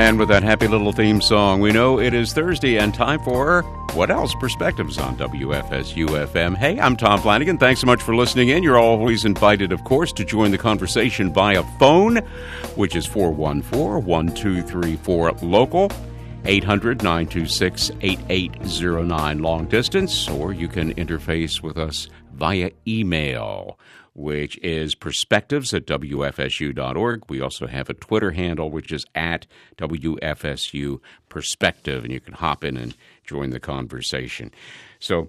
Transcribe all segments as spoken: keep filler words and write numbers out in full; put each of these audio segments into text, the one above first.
And with that happy little theme song, we know it is Thursday and time for What Else? Perspectives on W F S U F M. Hey, I'm Tom Flanagan. Thanks so much for listening in. You're always invited, of course, to join the conversation via phone, which is four one four, one two three four local, eight hundred, nine two six, eight eight zero nine long distance, or you can interface with us via email, which is perspectives at W F S U dot org. We also have a Twitter handle, which is at W F S U Perspective, and you can hop in and join the conversation. So,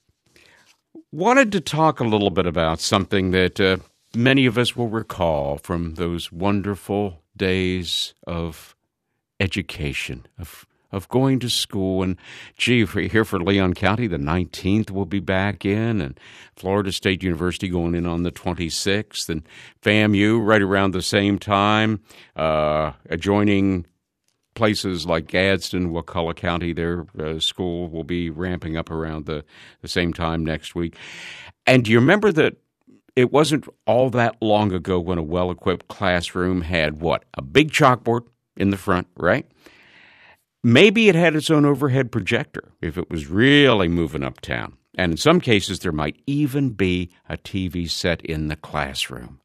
wanted to talk a little bit about something that uh, many of us will recall from those wonderful days of education, of of going to school. And gee, for, here for Leon County, the nineteenth will be back in, and Florida State University going in on the twenty-sixth, and FAMU right around the same time, uh, adjoining places like Gadsden, Wakulla County, their uh, school will be ramping up around the, the same time next week. And do you remember that it wasn't all that long ago when a well-equipped classroom had, what, a big chalkboard in the front, right? Maybe it had its own overhead projector if it was really moving uptown. And in some cases, there might even be a T V set in the classroom.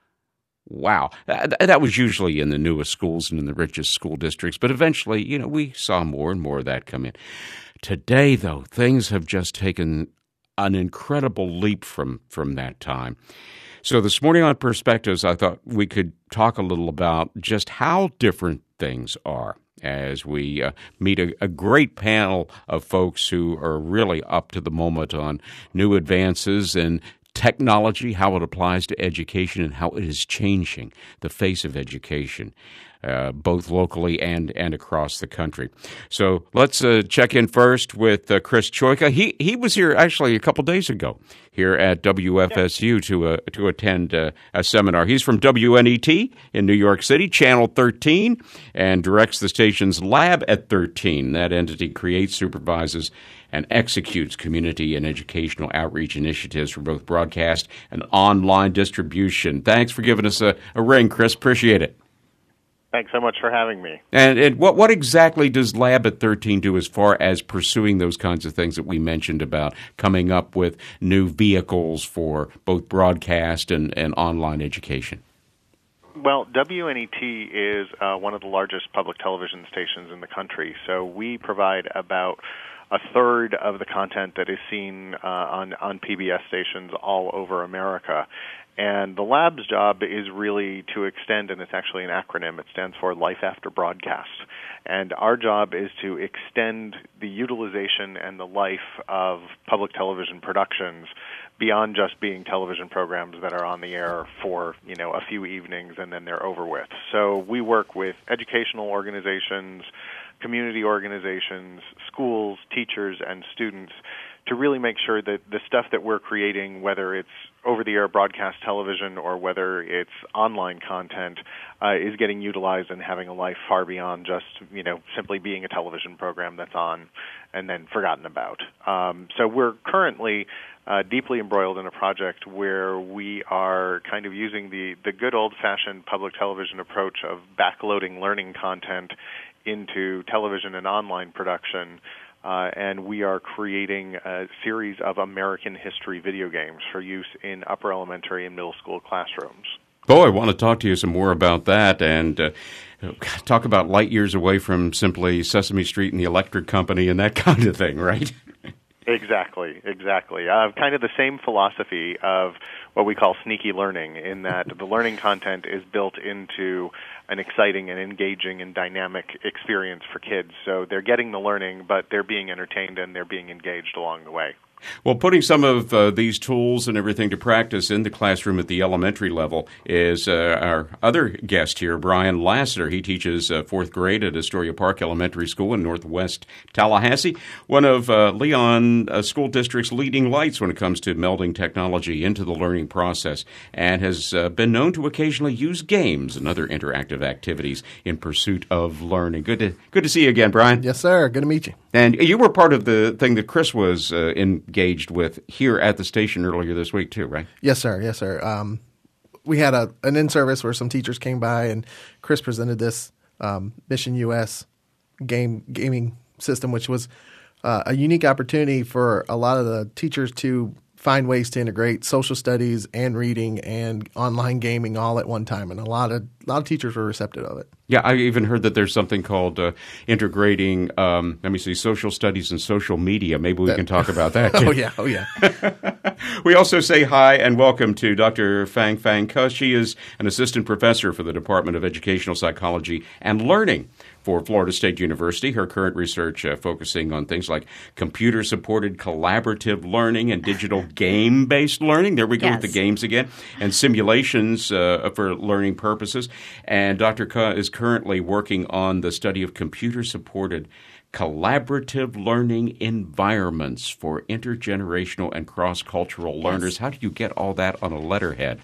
Wow. That, that was usually in the newest schools and in the richest school districts. But eventually, you know, we saw more and more of that come in. Today, though, things have just taken an incredible leap from, from that time. So this morning on Perspectives, I thought we could talk a little about just how different things are, as we uh, meet a, a great panel of folks who are really up to the moment on new advances in technology, how it applies to education, and how it is changing the face of education, uh, both locally and, and across the country. So let's uh, check in first with uh, Chris Choika. He he was here actually a couple days ago here at W F S U to uh, to attend uh, a seminar. He's from W N E T in New York City, Channel thirteen, and directs the station's Lab at thirteen. That entity creates, supervises, and executes community and educational outreach initiatives for both broadcast and online distribution. Thanks for giving us a, a ring, Chris. Appreciate it. Thanks so much for having me. And, and what, what exactly does Lab at thirteen do as far as pursuing those kinds of things that we mentioned about coming up with new vehicles for both broadcast and, and online education? Well, W N E T is uh, one of the largest public television stations in the country, so we provide about a third of the content that is seen uh, on, on P B S stations all over America. And the Lab's job is really to extend, and it's actually an acronym, it stands for Life After Broadcast. And our job is to extend the utilization and the life of public television productions beyond just being television programs that are on the air for, you know, a few evenings and then they're over with. So we work with educational organizations, community organizations, schools, teachers, and students to really make sure that the stuff that we're creating, whether it's over-the-air broadcast television or whether it's online content, uh, is getting utilized and having a life far beyond just, you know, simply being a television program that's on and then forgotten about. Um, so we're currently uh, deeply embroiled in a project where we are kind of using the, the good old-fashioned public television approach of backloading learning content into television and online production. Uh, and we are creating a series of American history video games for use in upper elementary and middle school classrooms. Oh, I want to talk to you some more about that and uh, talk about light years away from simply Sesame Street and the Electric Company and that kind of thing, right? Exactly, exactly. Uh, kind of the same philosophy of what we call sneaky learning, in that the learning content is built into an exciting and engaging and dynamic experience for kids. So they're getting the learning, but they're being entertained and they're being engaged along the way. Well, putting some of uh, these tools and everything to practice in the classroom at the elementary level is uh, our other guest here, Brian Lassiter. He teaches uh, fourth grade at Astoria Park Elementary School in Northwest Tallahassee, one of uh, Leon uh, School District's leading lights when it comes to melding technology into the learning process, and has uh, been known to occasionally use games and other interactive activities in pursuit of learning. Good to good to see you again, Brian. Yes, sir. Good to meet you. And you were part of the thing that Chris was uh, engaged with here at the station earlier this week too, right? Yes, sir. Yes, sir. Um, we had a an in-service where some teachers came by and Chris presented this um, Mission U S game gaming system, which was uh, a unique opportunity for a lot of the teachers to find ways to integrate social studies and reading and online gaming all at one time, and a lot of a lot of teachers were receptive of it. Yeah, I even heard that there's something called uh, integrating, um, let me see, social studies and social media. Maybe we that, can talk about that. oh, yeah. Oh, yeah. We also say hi and welcome to Doctor Fang Fang Ke. She is an assistant professor for the Department of Educational Psychology and Learning for Florida State University. Her current research uh, focusing on things like computer-supported collaborative learning and digital game-based learning. There we go yes. with the games again. And simulations uh, for learning purposes. And Doctor Ke is currently working on the study of computer-supported collaborative learning environments for intergenerational and cross-cultural yes. learners. How do you get all that on a letterhead?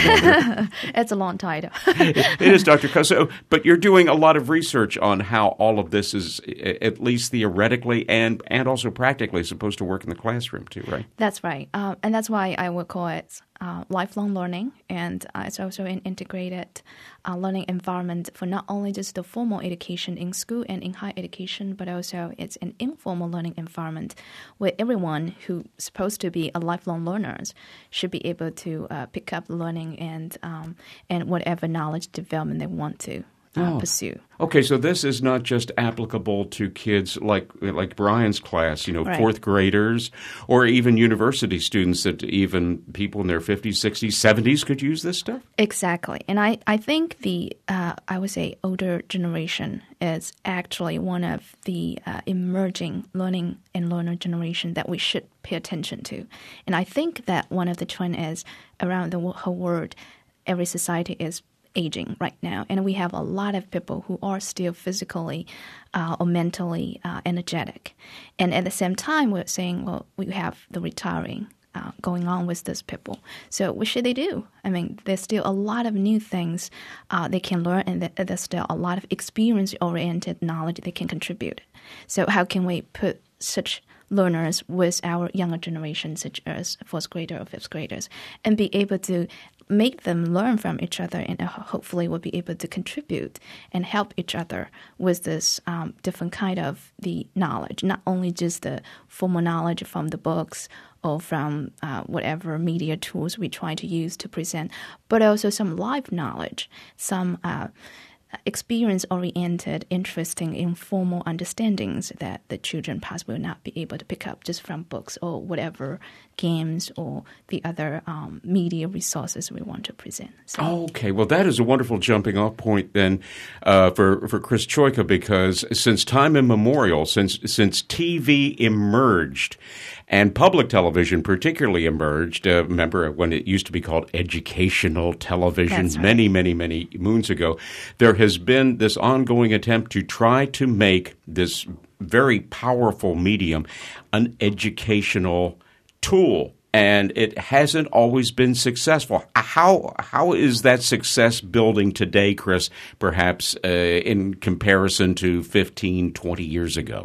It's a long title. it, it is, Doctor Ke. So, but you're doing a lot of research on how all of this is, at least theoretically and, and also practically, supposed to work in the classroom too, right? That's right. Um, and that's why I would call it uh, lifelong learning. And uh, it's also an integrated uh, learning environment for not only just the formal education in school and in higher education, but also it's an informal learning environment where everyone who's supposed to be a lifelong learners should be able to uh, pick up learning and um, and whatever knowledge development they want to uh, oh. pursue. Okay, so this is not just applicable to kids like like Brian's class, you know, right. fourth graders, or even university students, that even people in their fifties, sixties, seventies could use this stuff? Exactly. And I, I think the, uh, I would say, older generation is actually one of the uh, emerging learning and learner generation that we should pay attention to. And I think that one of the trends is around the whole world, every society is aging right now, and we have a lot of people who are still physically uh, or mentally uh, energetic. And at the same time, we're saying, well, we have the retiring uh, going on with these people. So what should they do? I mean, there's still a lot of new things uh, they can learn, and there's still a lot of experience-oriented knowledge they can contribute. So how can we put such learners with our younger generation, such as fourth grader or fifth graders, and be able to make them learn from each other, and hopefully will be able to contribute and help each other with this um, different kind of the knowledge, not only just the formal knowledge from the books or from uh, whatever media tools we try to use to present, but also some live knowledge, some uh, experience-oriented, interesting, informal understandings that the children possibly will not be able to pick up just from books or whatever games or the other um, media resources we want to present. So. Okay, well, that is a wonderful jumping-off point then uh, for for Chris Choika, because since time immemorial, since since T V emerged, and public television particularly emerged, uh, remember when it used to be called educational television That's right. many, many, many moons ago, there has been this ongoing attempt to try to make this very powerful medium an educational tool. And it hasn't always been successful. How how is that success building today, Chris, perhaps uh, in comparison to fifteen, twenty years ago?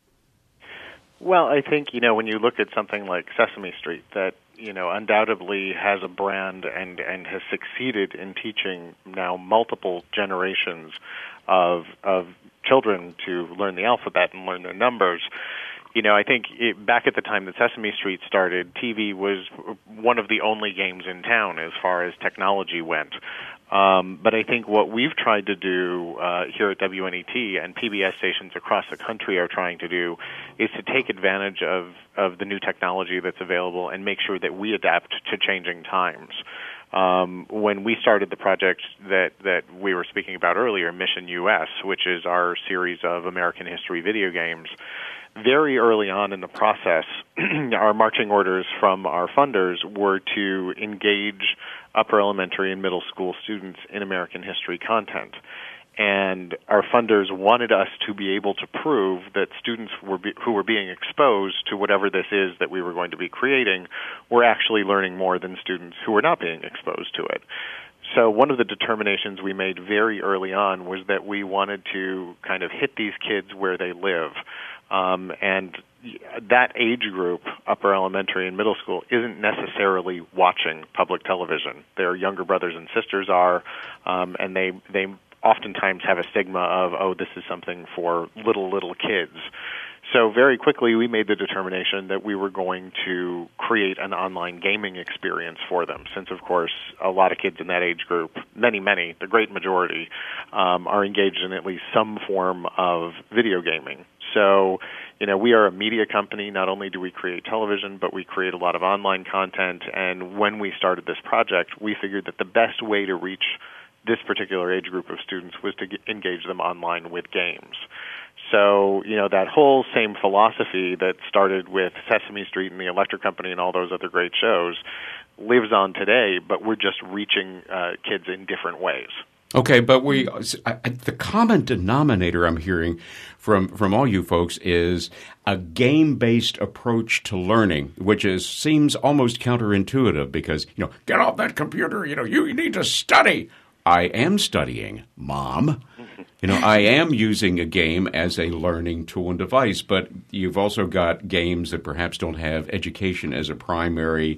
Well, I think, you know, when you look at something like Sesame Street, that, you know, undoubtedly has a brand and, and has succeeded in teaching now multiple generations of of children to learn the alphabet and learn their numbers. You know, I think it, back at the time that Sesame Street started, T V was one of the only games in town as far as technology went. Um, but I think what we've tried to do uh, here at W N E T and P B S stations across the country are trying to do is to take advantage of, of the new technology that's available and make sure that we adapt to changing times. Um, when we started the project that, that we were speaking about earlier, Mission U S, which is our series of American history video games, very early on in the process, our marching orders from our funders were to engage upper elementary and middle school students in American history content. And our funders wanted us to be able to prove that students were be, who were being exposed to whatever this is that we were going to be creating were actually learning more than students who were not being exposed to it. So one of the determinations we made very early on was that we wanted to kind of hit these kids where they live. Um, and that age group, upper elementary and middle school, isn't necessarily watching public television. Their younger brothers and sisters are, um, and they they oftentimes have a stigma of, oh, this is something for little, little kids. So very quickly we made the determination that we were going to create an online gaming experience for them, since, of course, a lot of kids in that age group, many, many, the great majority, um, are engaged in at least some form of video gaming. So, you know, we are a media company. Not only do we create television, but we create a lot of online content. And when we started this project, we figured that the best way to reach this particular age group of students was to get, engage them online with games. So, you know, that whole same philosophy that started with Sesame Street and the Electric Company and all those other great shows lives on today, but we're just reaching uh, kids in different ways. Okay, but we I, the common denominator I'm hearing from from all you folks is a game-based approach to learning, which is seems almost counterintuitive because, you know, get off that computer, you know, you need to study. I am studying, Mom. You know, I am using a game as a learning tool and device, but you've also got games that perhaps don't have education as a primary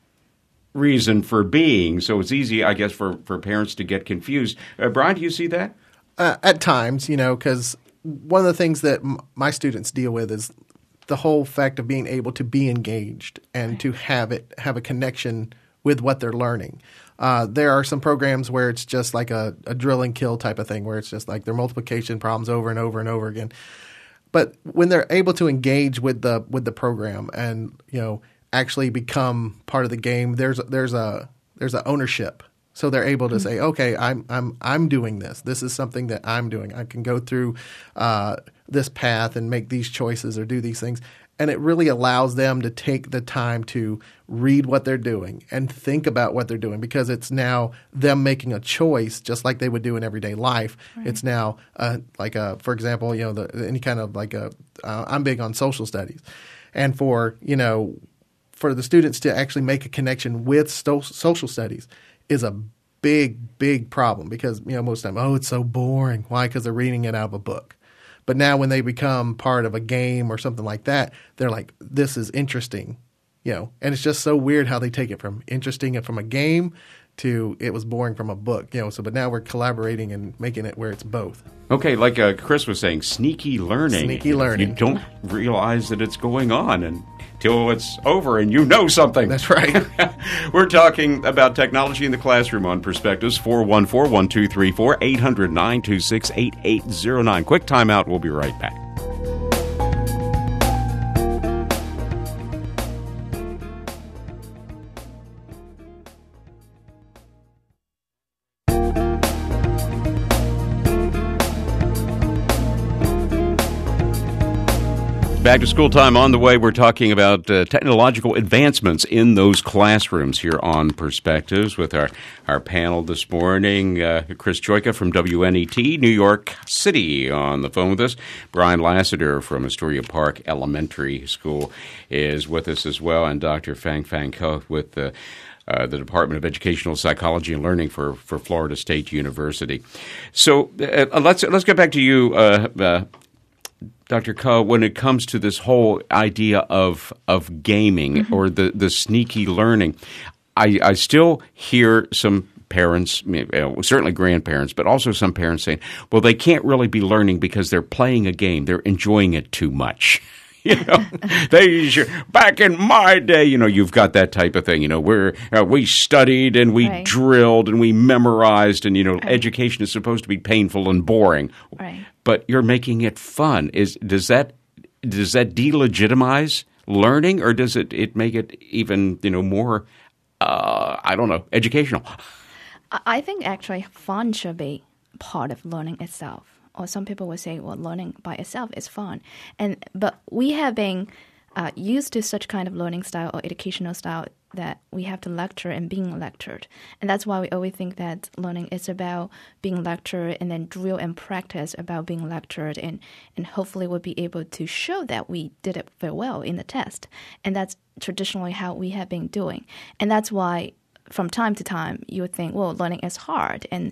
reason for being. So it's easy, I guess, for, for parents to get confused. Uh, Brian, do you see that? Uh, at times, you know, because one of the things that m- my students deal with is the whole fact of being able to be engaged and right. to have it have a connection with what they're learning. Uh, there are some programs where it's just like a, a drill and kill type of thing, where it's just like their multiplication problems over and over and over again. But when they're able to engage with the with the program and, you know, actually become part of the game, there's there's a there's a ownership. So they're able to mm-hmm. say, okay, I'm I'm I'm doing this. This is something that I'm doing. I can go through uh, this path and make these choices or do these things. And it really allows them to take the time to read what they're doing and think about what they're doing, because it's now them making a choice just like they would do in everyday life. Right. It's now uh, like a, for example, you know, the, any kind of like a, uh, I'm big on social studies. And for, you know, for the students to actually make a connection with sto- social studies is a big, big problem because, you know, most of the time, oh, it's so boring. Why? Because they're reading it out of a book. But now when they become part of a game or something like that, they're like, this is interesting, you know. And it's just so weird how they take it from interesting and from a game to it was boring from a book, you know. So, but now we're collaborating and making it where it's both. Okay, like uh, Chris was saying, sneaky learning. Sneaky learning. You don't realize that it's going on until it's over and you know something. That's right. We're talking about technology in the classroom on Perspectives. four one four, one two three four, eight hundred, nine two six, eight eight zero nine. Quick timeout. We'll be right back. Back to school time on the way. We're talking about uh, technological advancements in those classrooms here on Perspectives with our, our panel this morning. Uh, Chris Joyka from W N E T, New York City, on the phone with us. Brian Lassiter from Astoria Park Elementary School is with us as well, and Doctor Fang Fang Ko with the Uh, the Department of Educational Psychology and Learning for, for Florida State University. So uh, let's let's get back to you, uh, uh, Doctor Ko, when it comes to this whole idea of of gaming mm-hmm. or the, the sneaky learning. I, I still hear some parents, certainly grandparents, but also some parents saying, well, they can't really be learning because they're playing a game. They're enjoying it too much. You know, they back in my day, you know, you've got that type of thing. You know, we're uh, we studied and we right. drilled and we memorized, and you know, right. education is supposed to be painful and boring. Right. But you're making it fun. Is does that does that delegitimize learning, or does it, it make it even you know more? Uh, I don't know, educational. I think actually fun should be part of learning itself. Or some people would say, well, learning by itself is fun. And but we have been uh, used to such kind of learning style or educational style that we have to lecture and being lectured. And that's why we always think that learning is about being lectured and then drill and practice about being lectured. And, and hopefully we'll be able to show that we did it very well in the test. And that's traditionally how we have been doing. And that's why from time to time, you would think, well, learning is hard, and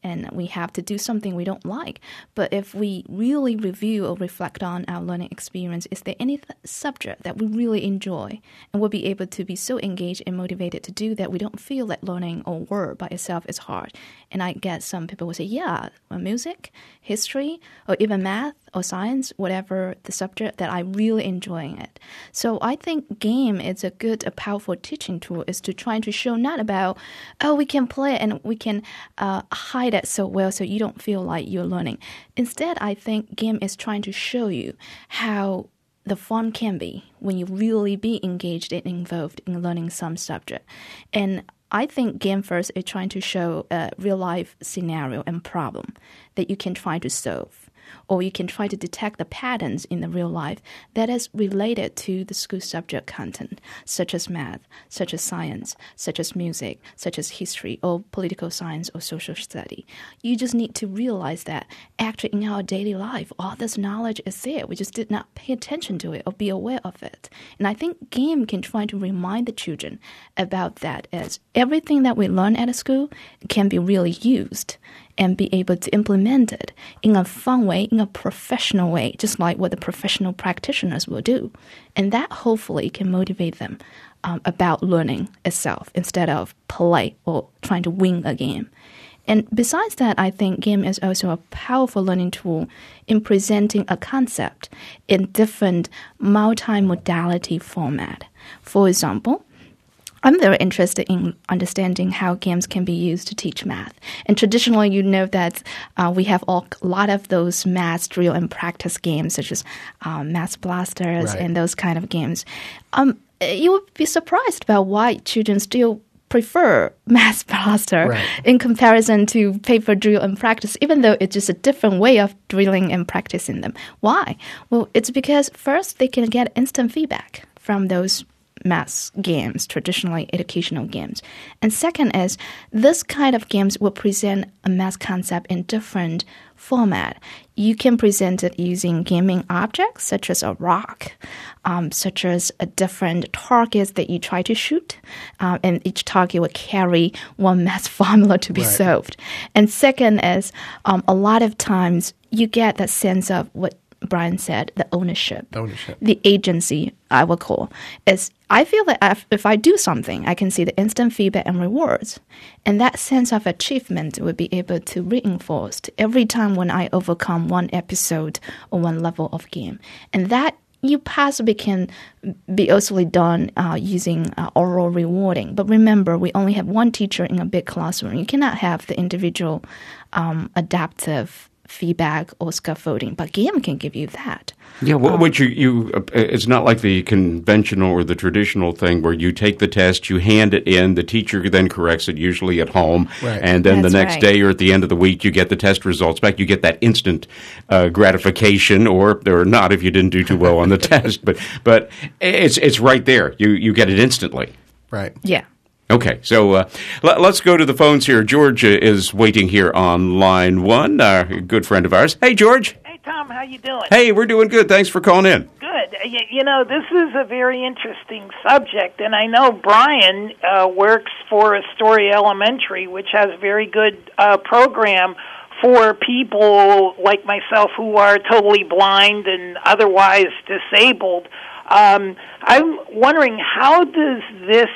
and we have to do something we don't like. But if we really review or reflect on our learning experience, is there any th- subject that we really enjoy and we'll be able to be so engaged and motivated to do that we don't feel that learning or word by itself is hard? And I guess some people will say, yeah, well, music, history, or even math or science, whatever the subject that I really enjoying it. So I think game is a good, a powerful teaching tool is to try to show not about, oh, we can play and we can uh, hide it so well so you don't feel like you're learning. Instead, I think game is trying to show you how the fun can be when you really be engaged and involved in learning some subject. And I think Game First is trying to show a real-life scenario and problem that you can try to solve, or you can try to detect the patterns in the real life that is related to the school subject content, such as math, such as science, such as music, such as history, or political science, or social study. You just need to realize that actually in our daily life, all this knowledge is there. We just did not pay attention to it or be aware of it. And I think game can try to remind the children about that, as everything that we learn at a school can be really used and be able to implement it in a fun way, in a professional way, just like what the professional practitioners will do. And that hopefully can motivate them um, about learning itself instead of play or trying to win a game. And besides that, I think game is also a powerful learning tool in presenting a concept in different multi-modality format. For example, I'm very interested in understanding how games can be used to teach math. And traditionally, you know that uh, we have all, a lot of those math drill and practice games, such as um, Math Blasters Right. and those kind of games. Um, you would be surprised about why children still prefer Math Blaster Right. in comparison to paper drill and practice, even though it's just a different way of drilling and practicing them. Why? Well, it's because first, they can get instant feedback from those math games, traditionally educational games. And second is, this kind of games will present a math concept in different format. You can present it using gaming objects, such as a rock, um, such as a different targets that you try to shoot, um, and each target will carry one math formula to be Right. solved. And second is, um, a lot of times you get that sense of what Brian said, the ownership, Ownership. the agency, I would call, is I feel that if, if I do something, I can see the instant feedback and rewards. And that sense of achievement would be able to reinforce every time when I overcome one episode or one level of game. And that you possibly can be also done uh, using uh, oral rewarding. But remember, we only have one teacher in a big classroom. You cannot have the individual um, adaptive feedback or scaffolding, but game can give you that. Yeah, well, what you, you uh, it's not like the conventional or the traditional thing where you take the test, you hand it in, the teacher then corrects it, usually at home, Right. and then That's the next right. day or at the end of the week you get the test results back. You get that instant uh, gratification, or or not if you didn't do too well on the test, but but it's it's right there. You you get it instantly. Right. Yeah. Okay, so uh, let, let's go to the phones here. George uh, is waiting here on line one, uh, a good friend of ours. Hey, George. Hey, Tom, how you doing? Hey, we're doing good. Thanks for calling in. Good. You, you know, this is a very interesting subject, and I know Brian uh, works for Astoria Elementary, which has a very good uh, program for people like myself who are totally blind and otherwise disabled. Um, I'm wondering, how does this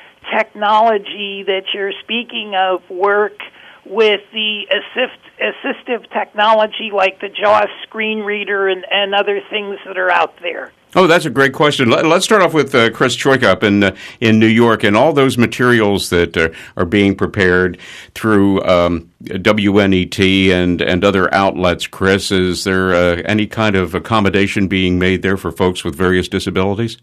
technology that you're speaking of work with the assist, assistive technology like the JAWS screen reader and, and other things that are out there? Oh, that's a great question. Let, let's start off with uh, Chris Choika up in uh, in New York, and all those materials that uh, are being prepared through um, W N E T and, and other outlets. Chris, is there uh, any kind of accommodation being made there for folks with various disabilities?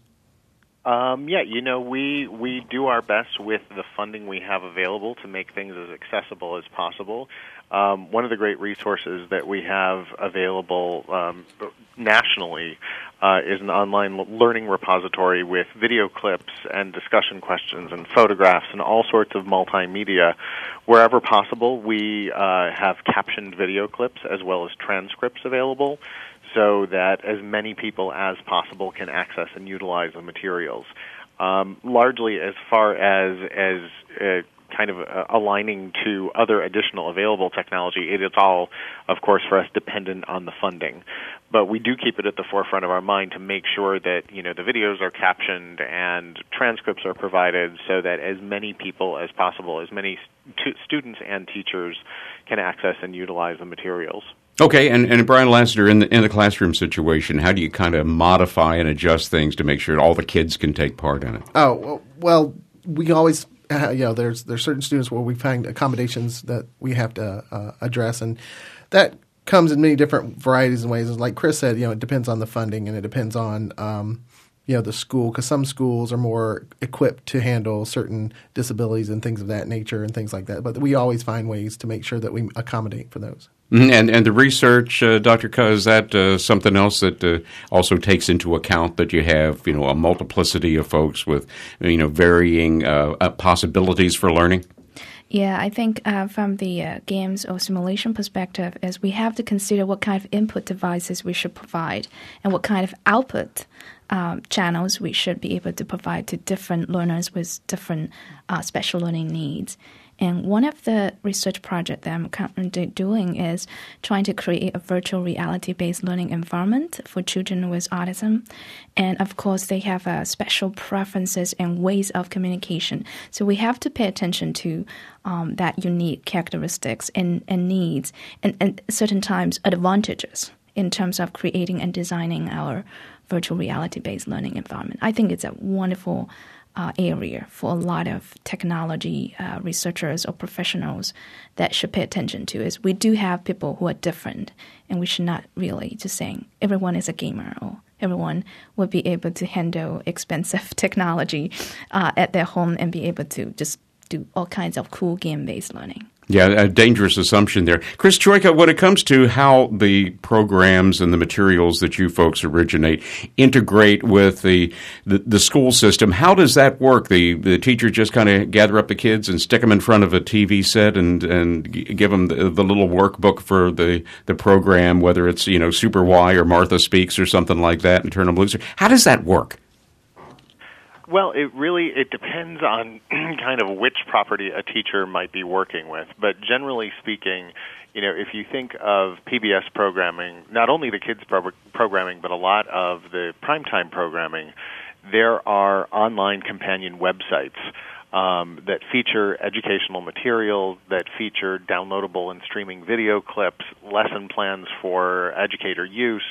Um, yeah, you know, we, we do our best with the funding we have available to make things as accessible as possible. Um, one of the great resources that we have available um, nationally uh, is an online learning repository with video clips and discussion questions and photographs and all sorts of multimedia. Wherever possible, we uh, have captioned video clips as well as transcripts available, so that as many people as possible can access and utilize the materials. Um, largely, as far as as uh, kind of uh, aligning to other additional available technology. It is all, of course, for us dependent on the funding. But we do keep it at the forefront of our mind to make sure that, you know, the videos are captioned and transcripts are provided so that as many people as possible, as many st- students and teachers can access and utilize the materials. Okay, and, and Brian Lassiter, in the, in the classroom situation, how do you kind of modify and adjust things to make sure all the kids can take part in it? Oh, well, we always, uh, you know, there's there's certain students where we find accommodations that we have to uh, address, and that comes in many different varieties and ways. Like Chris said, you know, it depends on the funding and it depends on, um, you know, the school, because some schools are more equipped to handle certain disabilities and things of that nature and things like that. But we always find ways to make sure that we accommodate for those. And and the research, uh, Doctor Kuh, is that uh, something else that uh, also takes into account that you have, you know, a multiplicity of folks with, you know, varying uh, uh, possibilities for learning? Yeah, I think uh, from the uh, games or simulation perspective is we have to consider what kind of input devices we should provide and what kind of output um, channels we should be able to provide to different learners with different uh, special learning needs. And one of the research projects that I'm currently doing is trying to create a virtual reality-based learning environment for children with autism. And of course, they have uh, special preferences and ways of communication. So we have to pay attention to um, that unique characteristics and, and needs and, and certain times advantages in terms of creating and designing our virtual reality-based learning environment. I think it's a wonderful Uh, area for a lot of technology uh, researchers or professionals that should pay attention to is we do have people who are different, and we should not really just saying everyone is a gamer or everyone would be able to handle expensive technology uh, at their home and be able to just do all kinds of cool game-based learning. Yeah, a dangerous assumption there. Chris Troika, when it comes to how the programs and the materials that you folks originate integrate with the the, the school system, how does that work? The the teacher just kind of gather up the kids and stick them in front of a T V set and, and give them the, the little workbook for the, the program, whether it's, you know, Super Y or Martha Speaks or something like that, and turn them loose. How does that work? Well, it really it depends on kind of which property a teacher might be working with. But generally speaking, you know, if you think of P B S programming, not only the kids' pro- programming, but a lot of the primetime programming, there are online companion websites um, that feature educational materials, that feature downloadable and streaming video clips, lesson plans for educator use,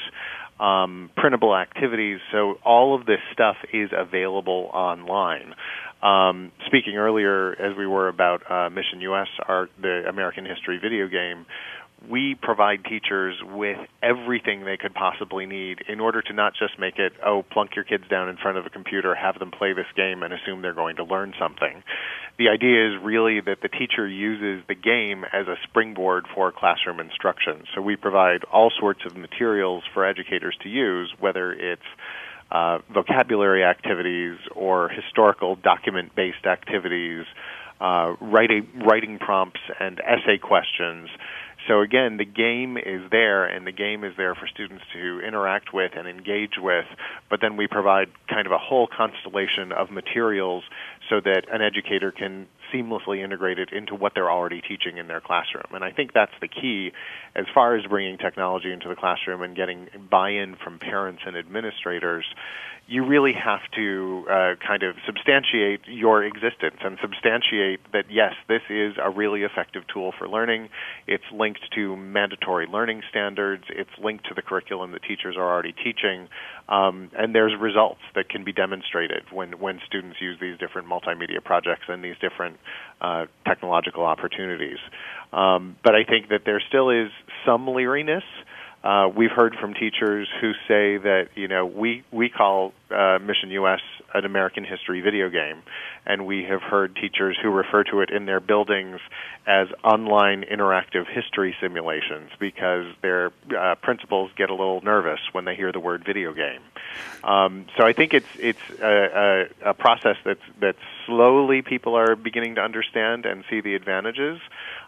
Um, printable activities. So all of this stuff is available online. Um, speaking earlier, as we were about uh, Mission U S, our, the American History video game, we provide teachers with everything they could possibly need in order to not just make it, oh, plunk your kids down in front of a computer, have them play this game, and assume they're going to learn something. The idea is really that the teacher uses the game as a springboard for classroom instruction. So we provide all sorts of materials for educators to use, whether it's uh, vocabulary activities or historical document-based activities, uh, writing, writing prompts and essay questions. So again, the game is there, and the game is there for students to interact with and engage with, but then we provide kind of a whole constellation of materials so that an educator can seamlessly integrate it into what they're already teaching in their classroom. And I think that's the key as far as bringing technology into the classroom and getting buy-in from parents and administrators. You really have to uh, kind of substantiate your existence and substantiate that, yes, this is a really effective tool for learning. It's linked to mandatory learning standards. It's linked to the curriculum that teachers are already teaching. Um, and there's results that can be demonstrated when, when students use these different multimedia projects and these different uh, technological opportunities. Um, but I think that there still is some leeriness. Uh, we've heard from teachers who say that, you know, we, we call uh, Mission U S an American History video game, and we have heard teachers who refer to it in their buildings as online interactive history simulations because their uh, principals get a little nervous when they hear the word video game. Um, so I think it's it's a, a, a process that's that slowly people are beginning to understand and see the advantages.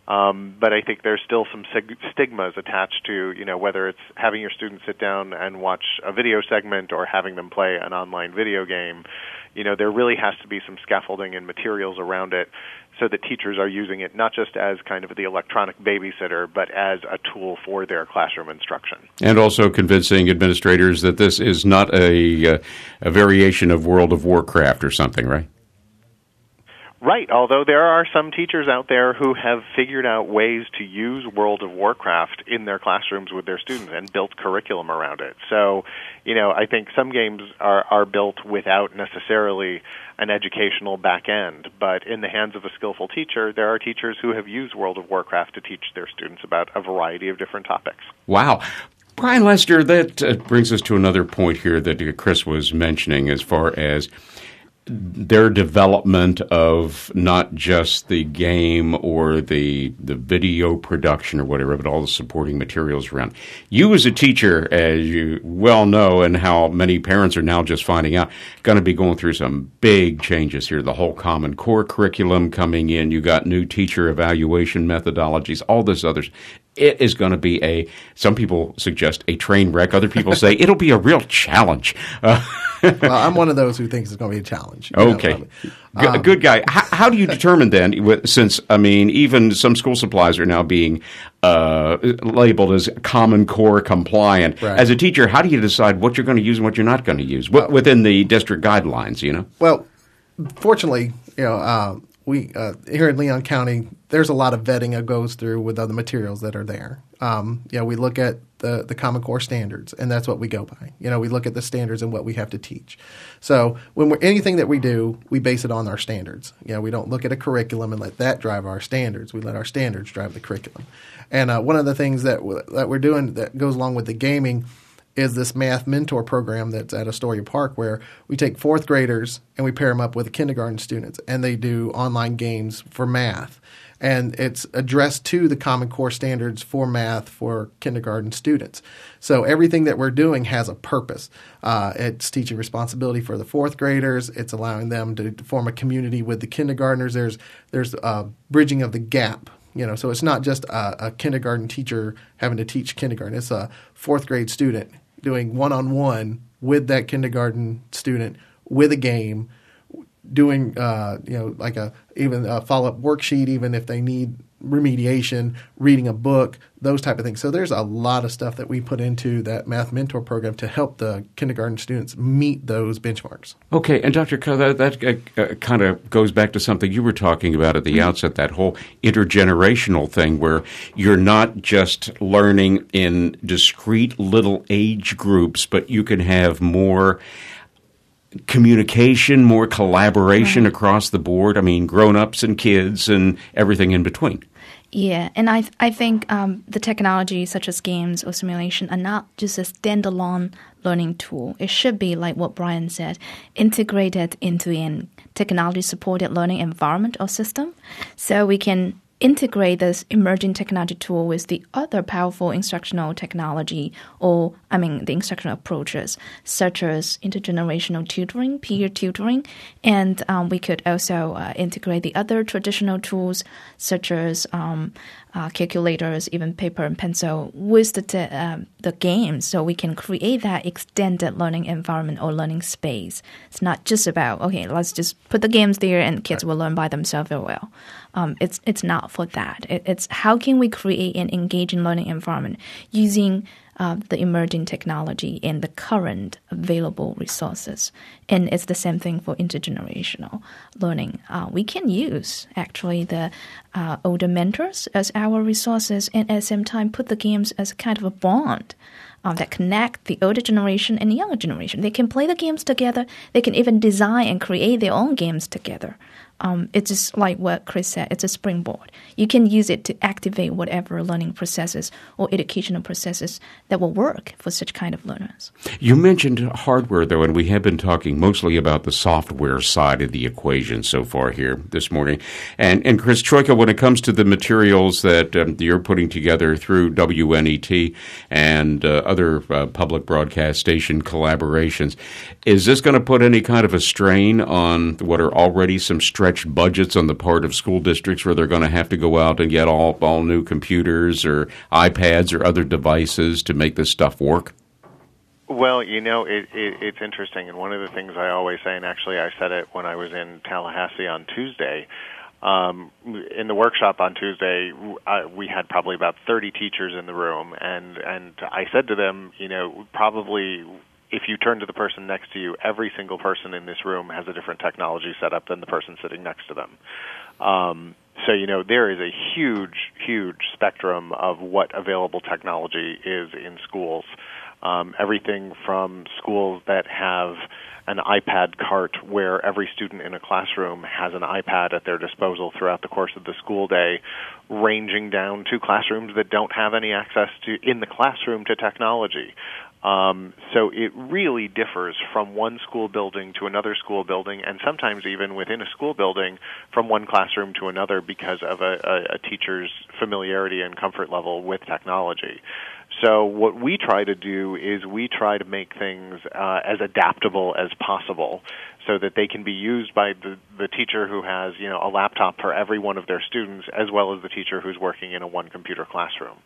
Um, but I think there's still some sig- stigmas attached to, you know, whether it's having your students sit down and watch a video segment or having them play an online video game. You know, there really has to be some scaffolding and materials around it so that teachers are using it not just as kind of the electronic babysitter, but as a tool for their classroom instruction. And also convincing administrators that this is not a, uh, a variation of World of Warcraft or something, right? Right, although there are some teachers out there who have figured out ways to use World of Warcraft in their classrooms with their students and built curriculum around it. So, you know, I think some games are, are built without necessarily an educational back end, but in the hands of a skillful teacher, there are teachers who have used World of Warcraft to teach their students about a variety of different topics. Wow. Brian Lester, that uh, brings us to another point here that Chris was mentioning as far as their development of not just the game or the the video production or whatever, but all the supporting materials around. You as a teacher, as you well know, and how many parents are now just finding out, going to be going through some big changes here. The whole Common Core curriculum coming in. You got new teacher evaluation methodologies, all this others. It is going to be a, some people suggest a train wreck. Other people say it'll be a real challenge. Uh, well, I'm one of those who thinks it's going to be a challenge. Okay. Know, um, Good guy. How, how do you determine then, since, I mean, even some school supplies are now being uh, labeled as Common Core compliant. Right. As a teacher, how do you decide what you're going to use and what you're not going to use well, within the district guidelines, you know? Well, fortunately, you know, uh, we uh, here in Leon County, there's a lot of vetting that goes through with other materials that are there. Um, you know, we look at the, the Common Core standards, and that's what we go by. You know, we look at the standards and what we have to teach. So when we're, anything that we do, we base it on our standards. You know, we don't look at a curriculum and let that drive our standards. We let our standards drive the curriculum. And uh, one of the things that w- that we're doing that goes along with the gaming is this math mentor program that's at Astoria Park, where we take fourth graders and we pair them up with kindergarten students, and they do online games for math. And it's addressed to the Common Core standards for math for kindergarten students. So everything that we're doing has a purpose. Uh, it's teaching responsibility for the fourth graders. It's allowing them to form a community with the kindergartners. There's there's a bridging of the gap. You know, so it's not just a, a kindergarten teacher having to teach kindergarten. It's a fourth grade student doing one-on-one with that kindergarten student with a game, doing uh, you know like a even a follow-up worksheet, even if they need remediation, reading a book, those type of things. So there's a lot of stuff that we put into that Math Mentor program to help the kindergarten students meet those benchmarks. Okay, and Doctor Koh, that, that uh, kind of goes back to something you were talking about at the mm-hmm. outset, that whole intergenerational thing where you're not just learning in discrete little age groups, but you can have more communication, more collaboration right. across the board. I mean, grown-ups and kids and everything in between. Yeah, and I I think um, the technology such as games or simulation are not just a standalone learning tool. It should be, like what Brian said, integrated into a technology-supported learning environment or system, so we can integrate this emerging technology tool with the other powerful instructional technology or, I mean, the instructional approaches, such as intergenerational tutoring, peer tutoring, and um, we could also uh, integrate the other traditional tools, such as um, uh, calculators, even paper and pencil, with the te- uh, the games, so we can create that extended learning environment or learning space. It's not just about, okay, let's just put the games there and kids will learn by themselves very well. Um, it's it's not for that. It, it's how can we create an engaging learning environment using uh, the emerging technology and the current available resources. And it's the same thing for intergenerational learning. Uh, we can use actually the uh, older mentors as our resources, and at the same time put the games as kind of a bond Um, that connect the older generation and the younger generation. They can play the games together. They can even design and create their own games together. Um, it's just like what Chris said. It's a springboard. You can use it to activate whatever learning processes or educational processes that will work for such kind of learners. You mentioned hardware, though, and we have been talking mostly about the software side of the equation so far here this morning. And, and Chris Troika, when it comes to the materials that um, you're putting together through W N E T and uh, other uh, public broadcast station collaborations, is this going to put any kind of a strain on what are already some stretched stretched budgets on the part of school districts where they're going to have to go out and get all, all new computers or iPads or other devices to make this stuff work? Well, you know, it, it, it's interesting, and one of the things I always say, and actually I said it when I was in Tallahassee on Tuesday, um, in the workshop on Tuesday, uh, we had probably about thirty teachers in the room, and, and I said to them, you know, probably if you turn to the person next to you, every single person in this room has a different technology setup than the person sitting next to them. Um, so, you know, there is a huge, huge spectrum of what available technology is in schools. Um, everything from schools that have an iPad cart where every student in a classroom has an iPad at their disposal throughout the course of the school day, ranging down to classrooms that don't have any access to in the classroom to technology. Um, so it really differs from one school building to another school building, and sometimes even within a school building from one classroom to another because of a, a, a teacher's familiarity and comfort level with technology. So what we try to do is we try to make things uh, as adaptable as possible so that they can be used by the, the teacher who has, you know, a laptop for every one of their students, as well as the teacher who's working in a one-computer classroom.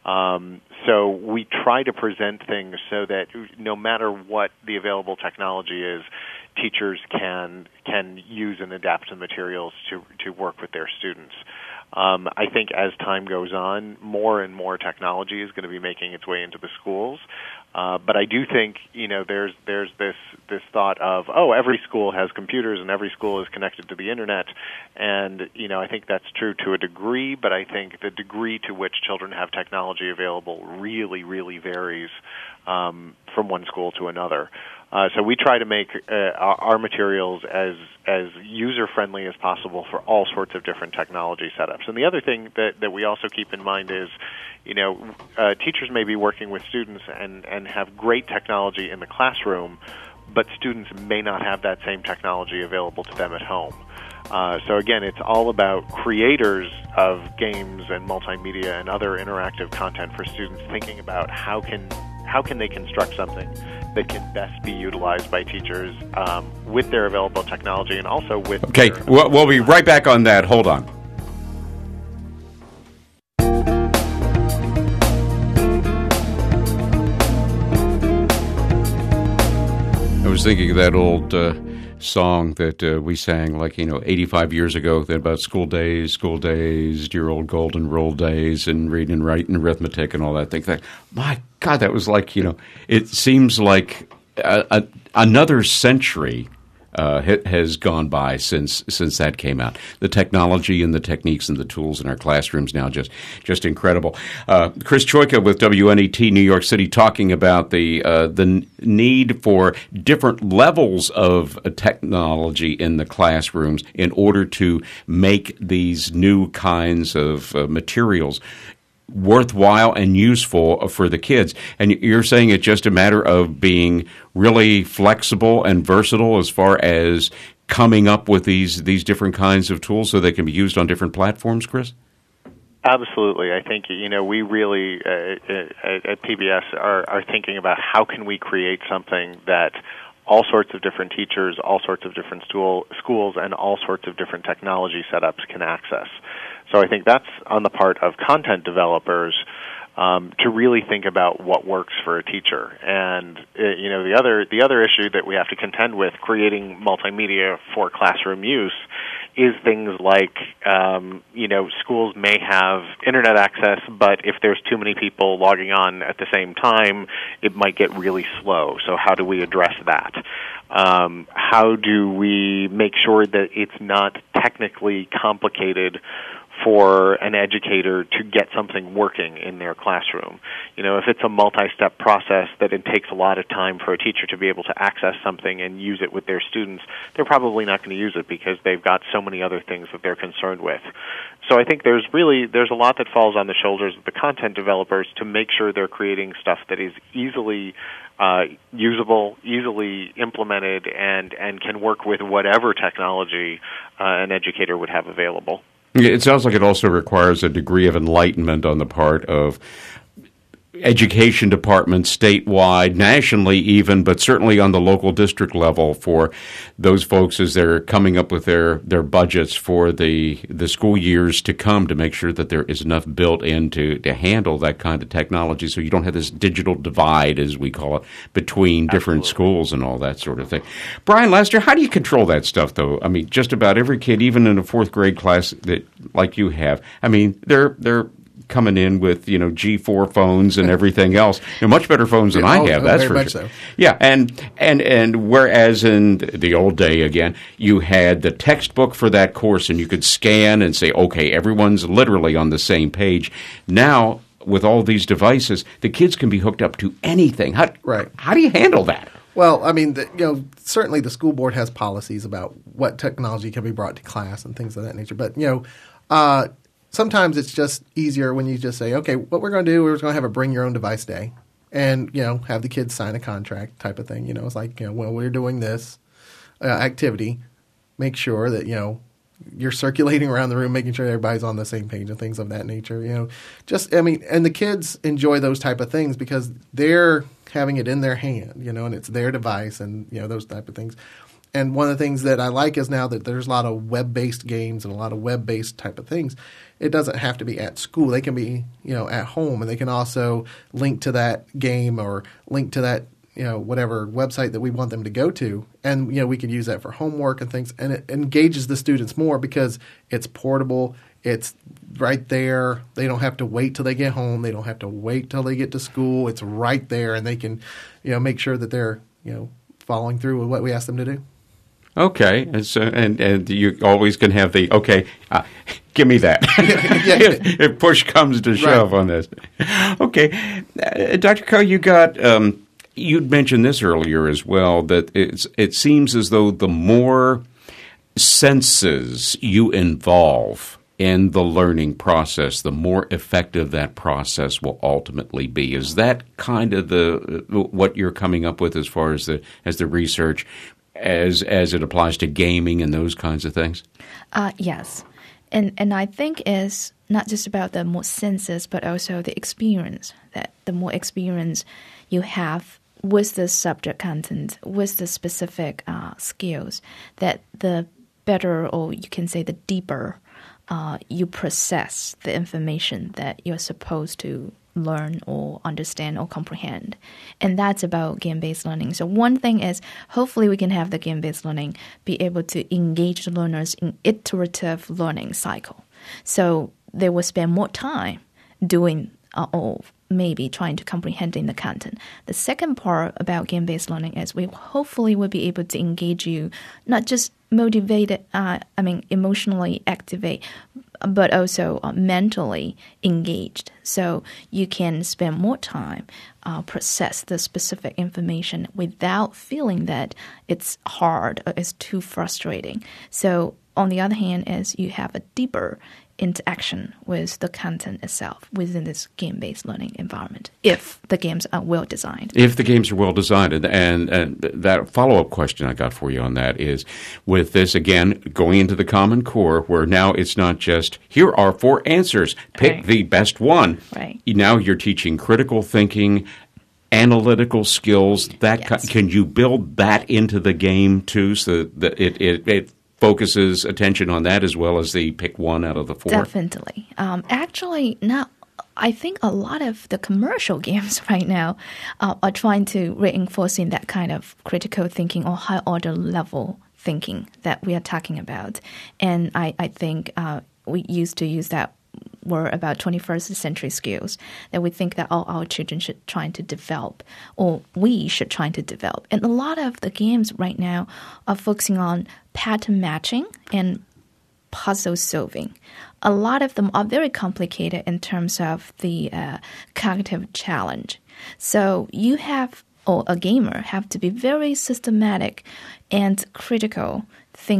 Um, so we try to present things so that no matter what the available technology is, teachers can can use and adapt the materials to to work with their students. Um, I think as time goes on, more and more technology is going to be making its way into the schools. Uh, but I do think, you know, there's there's this this thought of, oh, every school has computers and every school is connected to the internet, and you know, I think that's true to a degree. But I think the degree to which children have technology available really, really varies um, from one school to another. Uh, so we try to make uh, our, our materials as as user-friendly as possible for all sorts of different technology setups. And the other thing that, that we also keep in mind is, you know, uh, teachers may be working with students and, and have great technology in the classroom, but students may not have that same technology available to them at home. Uh, so again, it's all about creators of games and multimedia and other interactive content for students thinking about how can how can they construct something that can best be utilized by teachers um, with their available technology and also with... Okay, their, we'll, we'll be right back on that. Hold on. I was thinking of that old uh, song that uh, we sang, like, you know, eighty-five years ago about school days, school days, dear old golden rule days, and reading and writing and arithmetic and all that. Think that, my God, that was like, you know, it seems like a, a, another century uh, ha- has gone by since since that came out. The technology and the techniques and the tools in our classrooms now just just incredible. Uh, Chris Choika with W N E T New York City talking about the uh, the need for different levels of technology in the classrooms in order to make these new kinds of uh, materials worthwhile and useful for the kids. And you're saying it's just a matter of being really flexible and versatile as far as coming up with these these different kinds of tools so they can be used on different platforms, Chris? Absolutely. I think, you know, we really uh, at, at P B S are, are thinking about how can we create something that all sorts of different teachers, all sorts of different stool, schools, and all sorts of different technology setups can access. So I think that's on the part of content developers um, to really think about what works for a teacher. And uh, you know, the other the other issue that we have to contend with creating multimedia for classroom use is things like um, you know, schools may have internet access, but if there's too many people logging on at the same time, it might get really slow. So how do we address that? Um, how do we make sure that it's not technically complicated for an educator to get something working in their classroom? You know, if it's a multi-step process that it takes a lot of time for a teacher to be able to access something and use it with their students, they're probably not going to use it because they've got so many other things that they're concerned with. So I think there's really, there's a lot that falls on the shoulders of the content developers to make sure they're creating stuff that is easily uh, usable, easily implemented, and, and can work with whatever technology uh, an educator would have available. It sounds like it also requires a degree of enlightenment on the part of education departments statewide, nationally even, but certainly on the local district level for those folks as they're coming up with their, their budgets for the the school years to come to make sure that there is enough built in to, to handle that kind of technology so you don't have this digital divide, as we call it, between different Absolutely. schools and all that sort of thing. Brian Lester, how do you control that stuff, though? I mean, just about every kid, even in a fourth grade class that like you have, I mean, they're they're coming in with, you know, G four phones and everything else. You know, much better phones than Yeah, I oh, have, oh, that's very for much sure. so. Yeah, and, and and whereas in the old day, again, you had the textbook for that course and you could scan and say, okay, everyone's literally on the same page. Now, with all these devices, the kids can be hooked up to anything. How, Right. how do you handle that? Well, I mean, the, you know, certainly the school board has policies about what technology can be brought to class and things of that nature. But, you know, uh, sometimes it's just easier when you just say, okay, what we're going to do, we're going to have a bring your own device day and, you know, have the kids sign a contract type of thing. You know, it's like, you know, when we're doing this uh, activity, make sure that, you know, you're circulating around the room, making sure everybody's on the same page and things of that nature. You know, just, I mean, and the kids enjoy those type of things because they're having it in their hand, you know, and it's their device and, you know, those type of things. And one of the things that I like is now that there's a lot of web-based games and a lot of web-based type of things. It doesn't have to be at school. They can be, you know, at home, and they can also link to that game or link to that, you know, whatever website that we want them to go to. And, you know, we can use that for homework and things. And it engages the students more because it's portable. It's right there. They don't have to wait till they get home. They don't have to wait till they get to school. It's right there, and they can, you know, make sure that they're, you know, following through with what we ask them to do. Okay, and so and, and you always can have the okay, uh, give me that. if, if push comes to shove Right. on this. Okay, uh, Doctor Coe, you got um, you'd mentioned this earlier as well that it's it seems as though the more senses you involve in the learning process, the more effective that process will ultimately be. Is that kind of the what you're coming up with as far as the as the research? As as it applies to gaming and those kinds of things? Uh, yes. And and I think it's not just about the more senses, but also the experience. That the more experience you have with the subject content, with the specific uh, skills, that the better, or you can say the deeper, uh, you process the information that you're supposed to learn or understand or comprehend. And that's about game-based learning. So one thing is hopefully we can have the game-based learning be able to engage the learners in iterative learning cycle. So they will spend more time doing uh, or maybe trying to comprehending the content. The second part about game-based learning is we hopefully will be able to engage you, not just motivated, uh, I mean, emotionally activate, but also uh, mentally engaged. So you can spend more time uh, process the specific information without feeling that it's hard or it's too frustrating. So on the other hand, is you have a deeper interaction with the content itself within this game-based learning environment, if the games are well designed. If the games are well designed. And, and, and that follow-up question I got for you on that is, with this, again, going into the Common Core, where now it's not just, here are four answers, pick Right. the best one. Right. Now you're teaching critical thinking, analytical skills. That Yes. ki- can you build that into the game, too, so that it, it, it focuses attention on that as well as the pick one out of the four? Definitely. Um, actually, now I think a lot of the commercial games right now uh, are trying to reinforcing that kind of critical thinking or high order level thinking that we are talking about. And I, I think uh, we used to use that word about twenty-first century skills that we think that all our children should try to develop, or we should try to develop. And a lot of the games right now are focusing on pattern matching and puzzle solving. A lot of them are very complicated in terms of the uh, cognitive challenge. So you have, or a gamer, have to be very systematic and critical thinker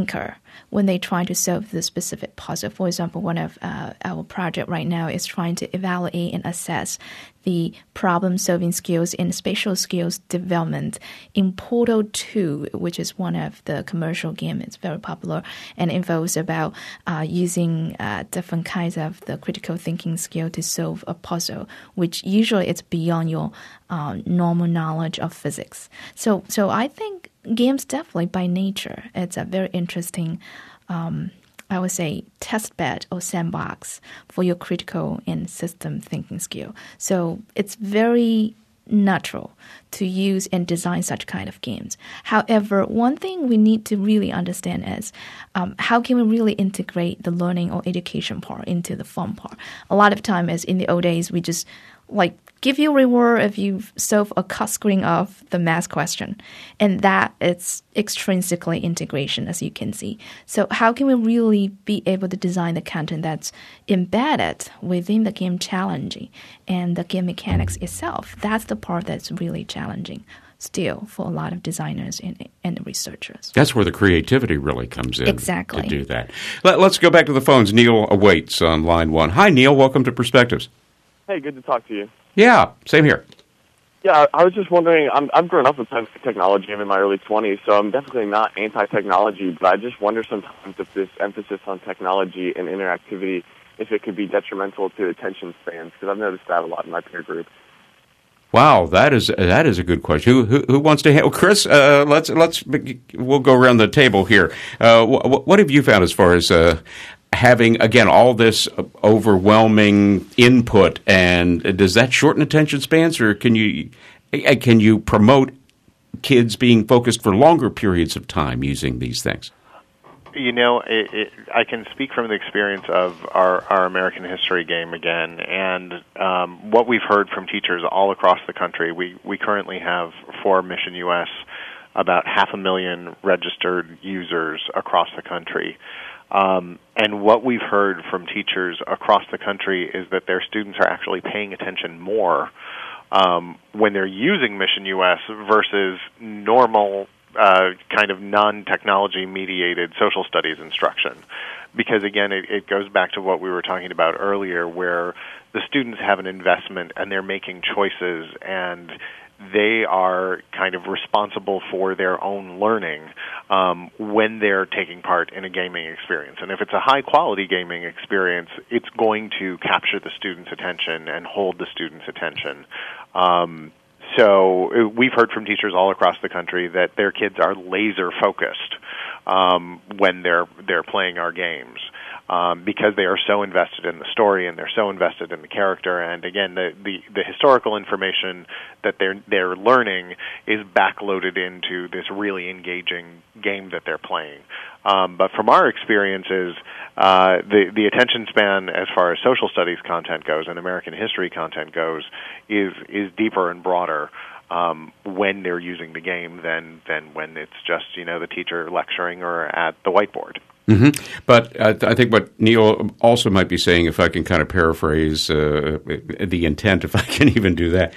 when they try to solve the specific puzzle. For example, one of uh, our project right now is trying to evaluate and assess the problem-solving skills and spatial skills development in Portal two, which is one of the commercial games. It's very popular and involves about uh, using uh, different kinds of the critical thinking skill to solve a puzzle, which usually it's beyond your uh, normal knowledge of physics. So, so I think games definitely by nature, it's a very interesting um I would say, test bed or sandbox for your critical and system thinking skill. So it's very natural to use and design such kind of games. However, one thing we need to really understand is um, how can we really integrate the learning or education part into the fun part? A lot of time, as in the old days, we just like give you a reward if you solve a cut screen of the math question. And that it's extrinsically integration, as you can see. So how can we really be able to design the content that's embedded within the game challenging and the game mechanics itself? That's the part that's really challenging still for a lot of designers and, and researchers. That's where the creativity really comes in. Exactly. To do that. Let, let's go back to the phones. Neil awaits on line one. Hi, Neil. Welcome to Perspectives. Hey, good to talk to you. Yeah, same here. Yeah, I was just wondering, I'm, I've grown up with technology. I'm in my early twenties, so I'm definitely not anti-technology, but I just wonder sometimes if this emphasis on technology and interactivity, if it could be detrimental to attention spans, because I've noticed that a lot in my peer group. Wow, that is that is a good question. Who who, who wants to handle? Chris, uh, let's let's we'll go around the table here. Uh, wh- what have you found as far as uh, having, again, all this overwhelming input, and does that shorten attention spans, or can you can you promote kids being focused for longer periods of time using these things? You know, it, it, I can speak from the experience of our, our American history game again, and um, what we've heard from teachers all across the country. We, we currently have, for Mission U S, about half a million registered users across the country. Um, and what we've heard from teachers across the country is that their students are actually paying attention more um, when they're using Mission U S versus normal uh, kind of non-technology mediated social studies instruction. Because, again, it, it goes back to what we were talking about earlier, where the students have an investment and they're making choices, and they are kind of responsible for their own learning um, when they're taking part in a gaming experience. And if it's a high-quality gaming experience, it's going to capture the student's attention and hold the student's attention. Um, so we've heard from teachers all across the country that their kids are laser-focused um, when they're they're playing our games. Um, because they are so invested in the story and they're so invested in the character, and again, the, the, the historical information that they're they're learning is backloaded into this really engaging game that they're playing. Um, but from our experiences, uh, the the attention span as far as social studies content goes and American history content goes is is deeper and broader Um, when they're using the game than than when it's just, you know, the teacher lecturing or at the whiteboard. Mm-hmm. But uh, I think what Neil also might be saying, if I can kind of paraphrase uh, the intent, if I can even do that,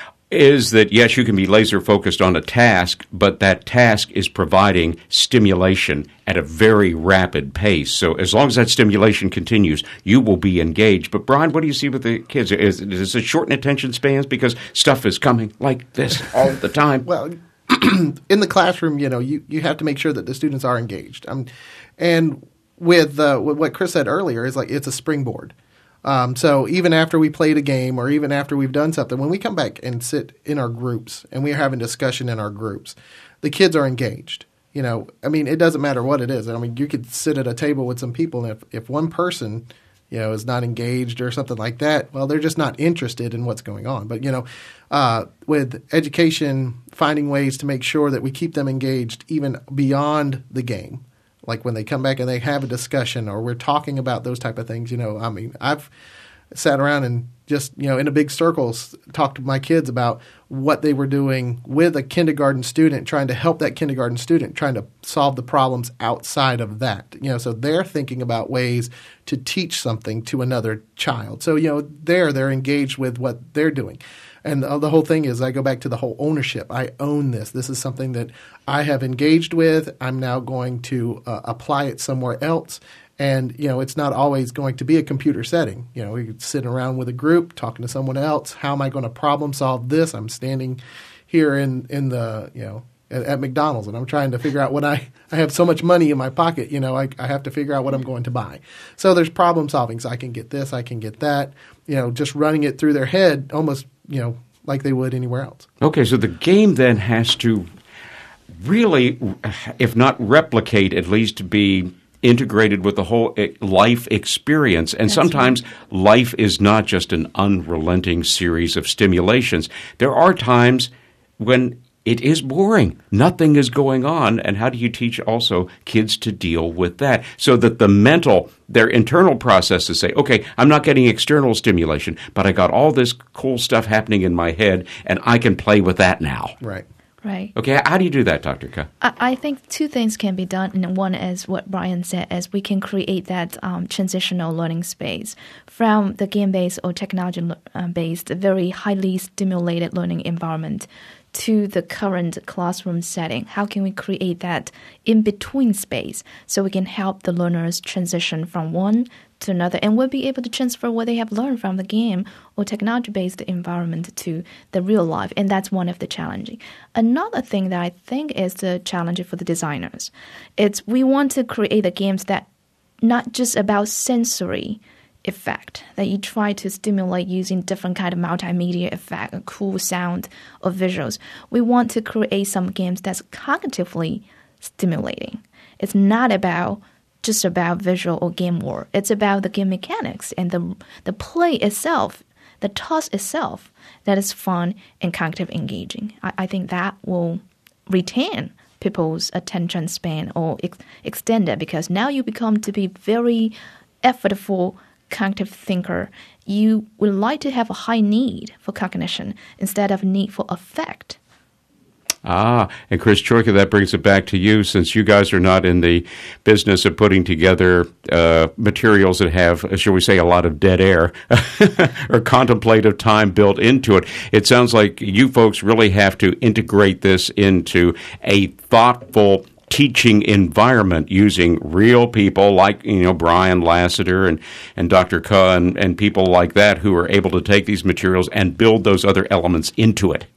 is that, yes, you can be laser focused on a task, but that task is providing stimulation at a very rapid pace. So as long as that stimulation continues, you will be engaged. But, Brian, what do you see with the kids? Is, does it shorten attention spans because stuff is coming like this all the time? Well, in the classroom, you know, you, you have to make sure that the students are engaged. Um, and with, uh, with what Chris said earlier, is like it's a springboard. Um, so even after we played a game or even after we've done something, when we come back and sit in our groups and we're having discussion in our groups, the kids are engaged. You know, I mean, it doesn't matter what it is. I mean, you could sit at a table with some people, and if, if one person, you know, is not engaged or something like that, well, they're just not interested in what's going on. But, you know, uh, with education, finding ways to make sure that we keep them engaged even beyond the game. Like when they come back and they have a discussion or we're talking about those type of things, you know, I mean, I've sat around and just, you know, in a big circle, talked to my kids about what they were doing with a kindergarten student, trying to help that kindergarten student, trying to solve the problems outside of that. You know, so they're thinking about ways to teach something to another child. So, you know, there they're engaged with what they're doing. And the, the whole thing is, I go back to the whole ownership. I own this. This is something that I have engaged with. I'm now going to uh, apply it somewhere else. And, you know, it's not always going to be a computer setting. You know, you're sitting around with a group, talking to someone else. How am I going to problem solve this? I'm standing here in, in the, you know, at, at McDonald's, and I'm trying to figure out what I, I have so much money in my pocket, you know, I, I have to figure out what I'm going to buy. So there's problem solving. So I can get this, I can get that, you know, just running it through their head almost, you know, like they would anywhere else. Okay, so the game then has to really, if not replicate, at least be integrated with the whole life experience. And That's sometimes right. life is not just an unrelenting series of stimulations. There are times when it is boring. Nothing is going on. And how do you teach also kids to deal with that so that the mental, their internal processes say, okay, I'm not getting external stimulation, but I got all this cool stuff happening in my head, and I can play with that now. Right. Right. Okay, how do you do that, Doctor Ka? I, I think two things can be done. And one is what Brian said, is we can create that um, transitional learning space from the game-based or technology-based, very highly stimulated learning environment to the current classroom setting. How can we create that in-between space so we can help the learners transition from one to another, and we'll be able to transfer what they have learned from the game or technology-based environment to the real life, and that's one of the challenging. Another thing that I think is the challenge for the designers, it's we want to create the games that not just about sensory effect, that you try to stimulate using different kind of multimedia effect, a cool sound or visuals. We want to create some games that's cognitively stimulating. It's not about just about visual or game world. It's about the game mechanics and the the play itself, the task itself, that is fun and cognitive engaging. I, I think that will retain people's attention span or ex- extend it, because now you become to be very effortful cognitive thinker. You would like to have a high need for cognition instead of need for affect. Ah, and Chris Choika, that brings it back to you, since you guys are not in the business of putting together uh, materials that have, shall we say, a lot of dead air or contemplative time built into it. It sounds like you folks really have to integrate this into a thoughtful teaching environment using real people like, you know, Brian Lassiter and, and Doctor Ka and, and people like that who are able to take these materials and build those other elements into it.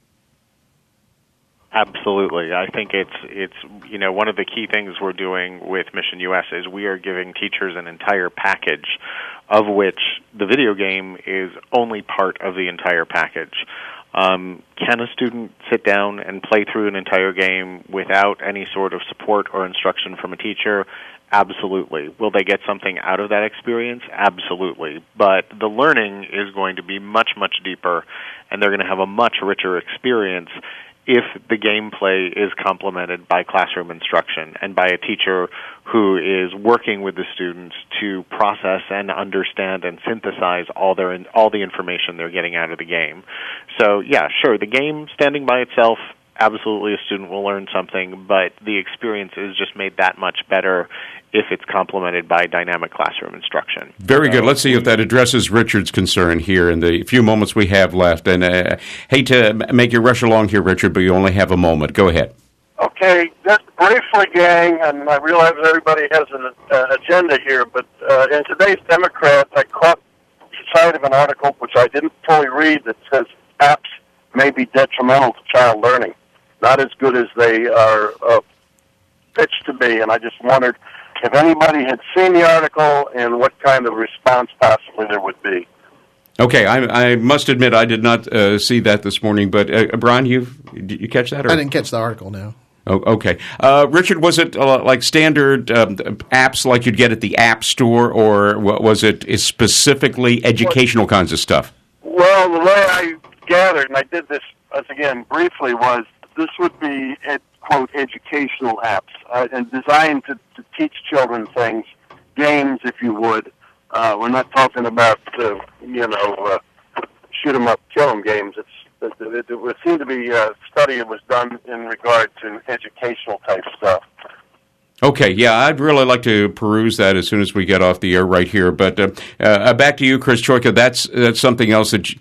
Absolutely. I think it's, it's you know, one of the key things we're doing with Mission U S is we are giving teachers an entire package, of which the video game is only part of the entire package. Um, can a student sit down and play through an entire game without any sort of support or instruction from a teacher? Absolutely. Will they get something out of that experience? Absolutely. But the learning is going to be much, much deeper, and they're going to have a much richer experience if the gameplay is complemented by classroom instruction and by a teacher who is working with the students to process and understand and synthesize all their all the information they're getting out of the game. So, yeah, sure, the game standing by itself, absolutely a student will learn something, but the experience is just made that much better if it's complemented by dynamic classroom instruction. Very good. Let's see if that addresses Richard's concern here in the few moments we have left. And uh, hate to make you rush along here, Richard, but you only have a moment. Go ahead. Okay, just briefly, gang, and I realize everybody has an uh, agenda here, but uh, in today's Democrat, I caught sight of an article, which I didn't fully read, that says apps may be detrimental to child learning, not as good as they are uh, pitched to be, and I just wondered if anybody had seen the article and what kind of response possibly there would be. Okay, I, I must admit I did not uh, see that this morning, but uh, Brian, you did you catch that? Or? I didn't catch the article, no. Oh, okay. Uh, Richard, was it uh, like standard um, apps like you'd get at the App Store, or was it specifically educational kinds of stuff? Well, the way I gathered, and I did this, as again, briefly, was this would be, ed, quote, educational apps uh, and designed to, to teach children things, games, if you would, Uh, we're not talking about, uh, you know, uh, shoot 'em up, kill 'em games. It's it, it, it would seem to be a study that was done in regard to educational type stuff. Okay, yeah, I'd really like to peruse that as soon as we get off the air right here. But uh, uh, back to you, Chris Choika. That's that's something else that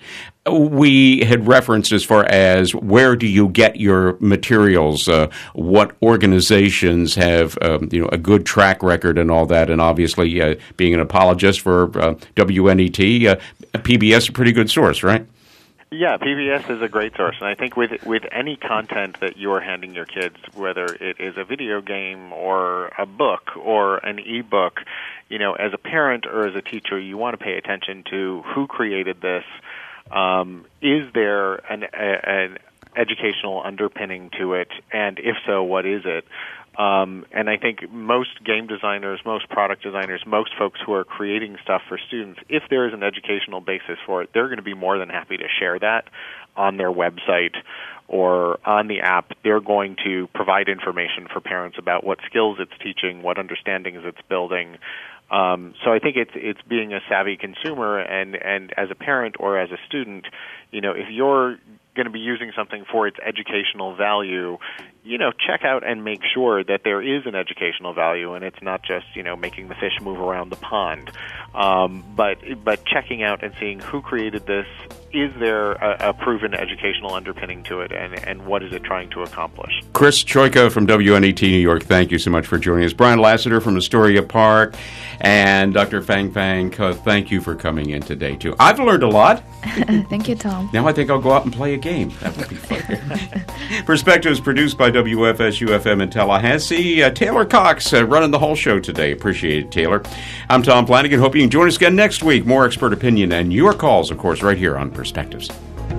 we had referenced as far as where do you get your materials, uh, what organizations have um, you know a good track record and all that. And obviously, uh, being an apologist for uh, W N E T, uh, P B S is a pretty good source, right? Yeah, P B S is a great source, and I think with with any content that you're handing your kids, whether it is a video game or a book or an e-book, you know, as a parent or as a teacher, you want to pay attention to who created this. Um, is there an, a, an educational underpinning to it, and if so, what is it? Um, and I think most game designers, most product designers, most folks who are creating stuff for students, if there is an educational basis for it, they're going to be more than happy to share that on their website or on the app. They're going to provide information for parents about what skills it's teaching, what understandings it's building. Um, so I think it's it's being a savvy consumer, and, and as a parent or as a student, you know, if you're going to be using something for its educational value, you know, check out and make sure that there is an educational value, and it's not just, you know, making the fish move around the pond. Um, but but checking out and seeing who created this, is there a, a proven educational underpinning to it, and, and what is it trying to accomplish? Chris Choika from W N E T New York, thank you so much for joining us. Brian Lassiter from Astoria Park, and Doctor Fang Fang, thank you for coming in today, too. I've learned a lot. Thank you, Tom. Now I think I'll go out and play a game. That would be fun. Perspectives produced by W F S U F M in Tallahassee. Uh, Taylor Cox uh, running the whole show today. Appreciate it, Taylor. I'm Tom Flanagan. Hope you can join us again next week. More expert opinion and your calls, of course, right here on Perspectives.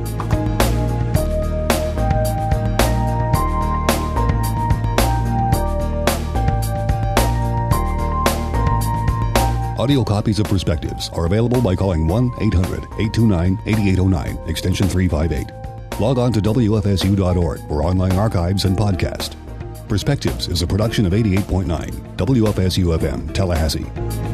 Audio copies of Perspectives are available by calling one eight hundred eight two nine eight eight zero nine, extension three five eight. Log on to W F S U dot org for online archives and podcast. Perspectives is a production of eighty-eight point nine W F S U F M, Tallahassee.